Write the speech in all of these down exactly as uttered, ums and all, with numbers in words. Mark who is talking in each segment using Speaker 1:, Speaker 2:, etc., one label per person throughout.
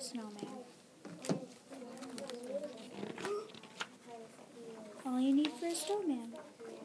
Speaker 1: snowman. All you need for a snowman.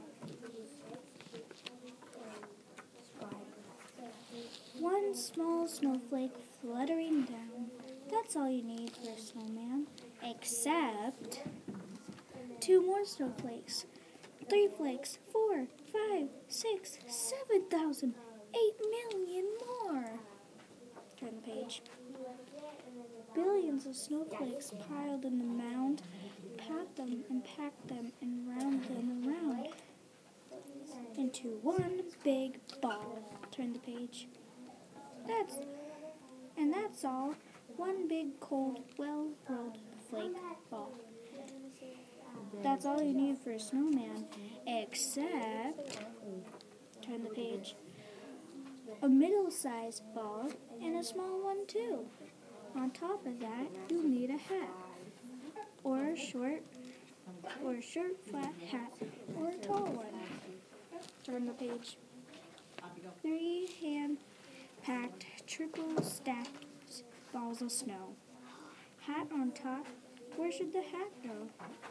Speaker 1: One small snowflake fluttering down. That's all you need for a snowman. Except two more snowflakes. Three flakes. Four, five, six, seven thousand, eight million more. Turn the page. Billions of snowflakes piled in the mound. Pat them and pack them and round them around into one big ball. Turn the page. That's and that's all. One big cold, well-rolled flake ball. That's all you need for a snowman, except turn the page. A middle-sized ball and a small one too. On top of that, you'll need a hat, or a short, or a short flat hat, or a tall one. Turn the page. Three hand-packed, triple-stacked balls of snow. Hat on top. Where should the hat go?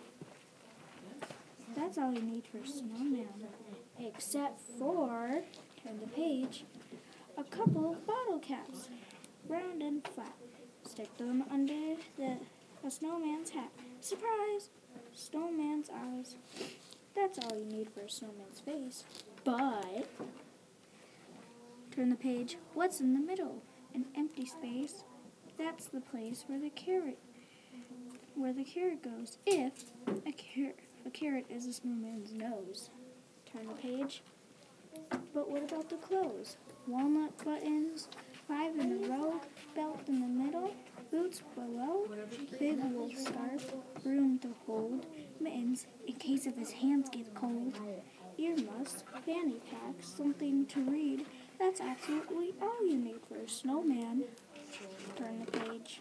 Speaker 1: That's all you need for a snowman, except for, turn the page, a couple of bottle caps, round and flat. Stick them under the a snowman's hat. Surprise! Snowman's eyes. That's all you need for a snowman's face. But, turn the page. What's in the middle? An empty space. That's the place where the carrot, where the carrot goes. If a carrot, a carrot is a snowman's nose. Turn the page. But what about the clothes? Walnut buttons, five in a row, belt in the middle, boots below, big wool scarf, broom to hold, mittens in case of his hands get cold, ear muffs, fanny packs, something to read. That's absolutely all you need for a snowman. Turn the page.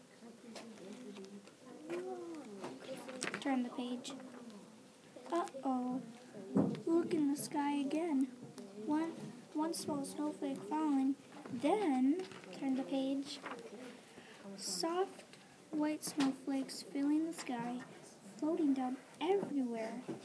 Speaker 1: Turn the page. Uh-oh. Look in the sky again. One, one small snowflake falling. Then, turn the page. Soft white snowflakes filling the sky, floating down everywhere.